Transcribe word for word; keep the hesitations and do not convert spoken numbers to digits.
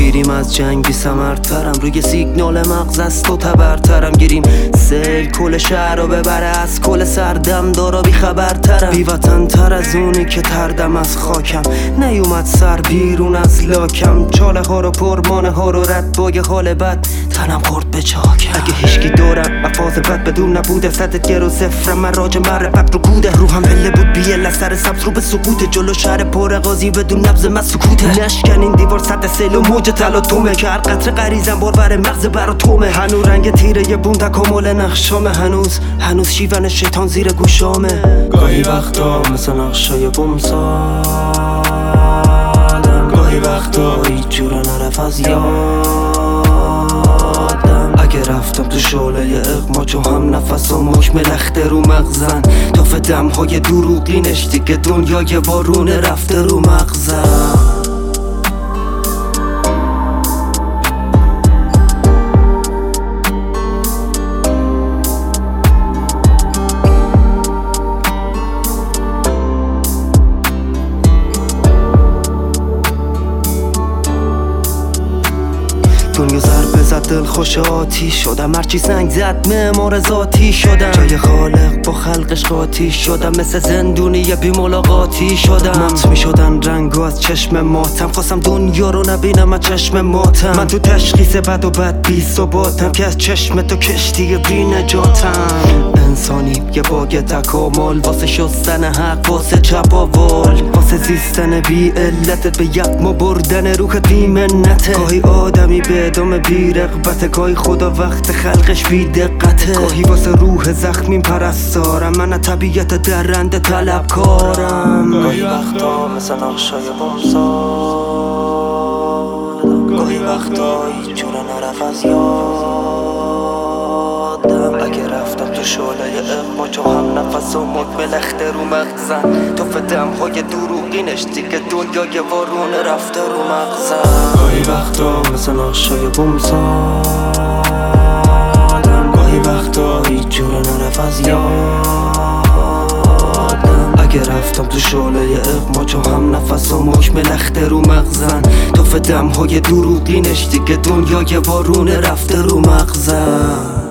گیریم از جنگ بی ثمرترم، روی سیگنال مغز از تو تبرترم. گیریم سیل کل شهر رو ببره، از کل سردم دارا بی خبرترم. بی وطن تر از اونی که تردم از خاکم، نیومد سر بیرون از لاکم. چاله ها رو پرمانه ها رو رد با یه حال بد تنم خورد به چاکم. اگه هیچکی دارم افاظ بد بدون نبوده، صدت گر و صفرم من راج مرفت رو کوده. روحم پله بود بیه لسر سبز رو به سقوط، جلو شهر پر قاضی بدون نبض من سکوته. نشکن این دیوار سد سیل و موج تلاطمه، که هر قطره غریزم بارور مغز براتومه. هنو رنگ تیره بون تکامل نقشامه، هنوز هنوز شیون شیطان زیر گوشامه. گاهی وقتا مثل نقشای بوم سادم، گاهی وقتا هیچ جورا نرف از یادم. اگه رفتم تو شعله اقما چو هم نفس و مکم لخته رو مغزن، تا فدم های دروغینش دیگه دنیای وارونه رفته رو مغزم. دنیا ضربه زد دل خوش آتیش شدم، هرچی سنگ زد معمار ذاتی شدم. جای خالق با خلقش قاطی شدم، مثل زندونی بی ملاقاتی شدم. مات می شدن رنگو از چشم ماتم، خواستم دنیا رو نبینم از چشم ماتم. من تو تشخیص بد و بد بی ثباتم، که از چشم تو کشتی بی نجاتم. انسانی یه باگ تکامل، واسه شستن حق واسه چپاول، واسه زیستن بی علتت به یقما بردن روحت بی منته. گاهی آدمی به ادامه بی رغبته، گاهی خدا وقت خلقش بی دقته. گاهی واسه روح زخمیم پرستارم، من از طبیعت درنده طلبکارم. گاهی وقتا مثل نقشای بوم سادم، گاهی وقتا هیچ جورا نرف از یادم. اگه رفتم تو شعله اقما چو هم نفس و مکم لخته رو مغزن، تو فدم های دروغینش دیگه دنیای وارونه رفته رو مغزن. گاهی وقتا مثل نقشای بوم سادم، گاهی وقتا هیچ جورا نرف از یادم. اگه رفتم تو شعله اقما چو هم نفس و مکم لخته رو مغزن، تو فدم های دروغینش دیگه دنیای وارونه رفته رو مغزن.